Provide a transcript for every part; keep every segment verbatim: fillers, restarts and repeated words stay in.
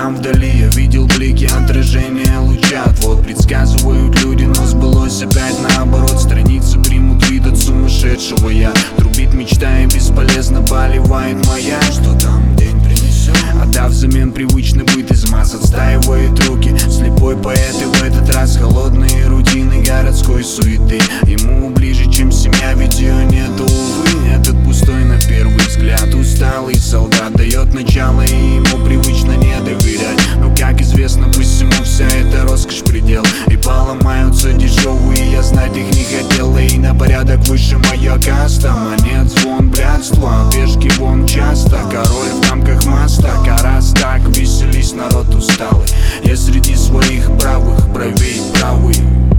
там вдали я видел блики отражения лучат. Вот предсказывают люди, но сбылось опять наоборот. Страницы примут вид от сумасшедшего я. Трубит мечта и бесполезно поливает моя. Что там день принесет? Отдав взамен привычный быт, из масс отстаивает руки. Слепой поэт и в этот раз холодные рутины городской суеты. Ему ближе, чем семья, ведь ее нету, увы. Этот пустой на первый взгляд усталый солдат дает начало, и ему привычно не доверять. Но как известно, пусть ему вся эта роскошь предел. И поломаются дешевые, я знать их не хотел. И на порядок выше моя каста. Монет звон, блядство, пешки вон часто. Король в рамках моста, раз так веселись, народ усталый. Я среди своих правых, правей правый.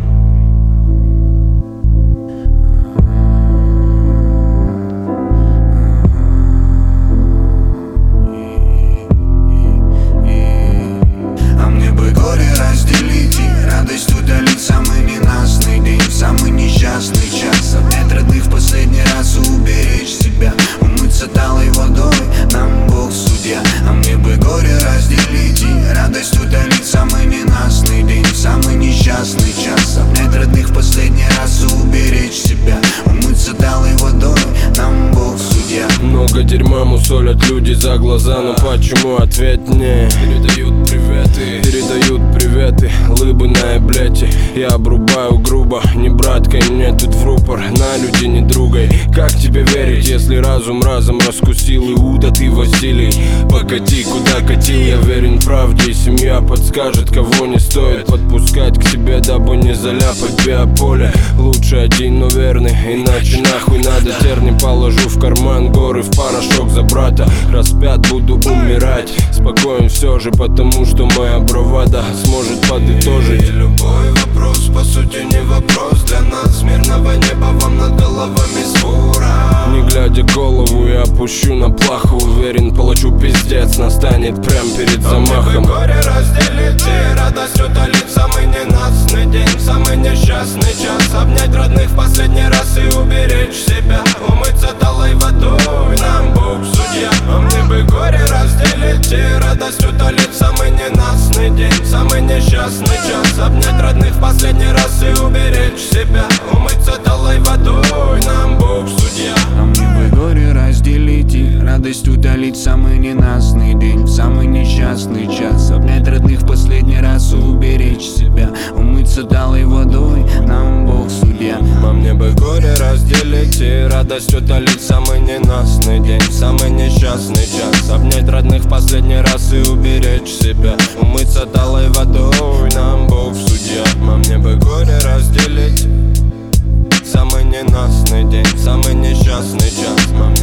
А мне бы горе разделить и радость удалить. Самый ненастный день, самый несчастный час. Обнять родных в последний раз и уберечь себя. Умыться талой водой, нам Бог судья. А мне бы горе разделить и радость удалить. Самый ненастный день, самый несчастный час. Обнять родных в последний раз и уберечь себя. Умыться талой водой, нам Бог судья. Много дерьма мусолят люди за глаза, но почему ответ не? Передают приветы, передают приветы, лыбы на эблете. Я обрубаю грубо, не браткой, мне тут в рупор. На люди не другой, как тебе верить, если разум разом раскусил Иуда, ты Василий? Покати, куда катил, я верен правде, и семья подскажет, кого не стоит подпускать к себе, дабы не заляпать биополе. Лучше один, но верный, иначе нахуй надо. Терни положу в карман, горы в порошок за брата. Распят буду умирать, спокоен все же, потому что моя бравада сможет подытожить. И любой вопрос, по сути, не вопрос для нас. Мирного неба вам над головами свора. Не глядя голову, я опущу на плаху. Уверен, получу пиздец, настанет прям перед замахом. А мне бы горе разделить и радость удалить. Самый ненастный день, самый несчастный час. Обнять родных в последний раз и уберечь себя. Умыться талой водой, нам Бог судья. А мне бы горе разделить и радость удалить. Самый ненастный день, самый несчастный час. Обнять родных в последний раз и уберечь себя. Умыться талой водой, нам Бог судья. А мне бы горе разделить и радость удалить. Самый ненастный день, самый несчастный час. Обнять родных в последний раз и уберечь себя. Умыться талой водой, нам Бог судья. А мне бы горе разделить и радость удалить. Самый ненастный день, самый несчастный час. Обнять родных в последний раз и уберечь себя. Умыться талой водой, нам Бог судья. А мне бы горе разделить. Самый ненастный день, самый несчастный час.